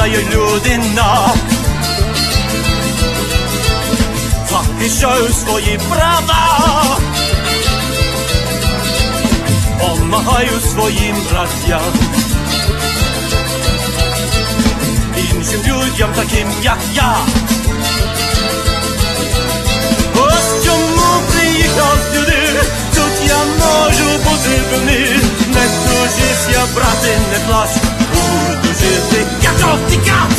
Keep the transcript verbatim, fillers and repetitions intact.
знають людина. Захищаю свої права, помагаю своїм братям, іншим людям, таким як я. Ось чому приїхав сюди, тут я можу бути вини. Не тужись я, брате, не плач, буду жити, як овтика.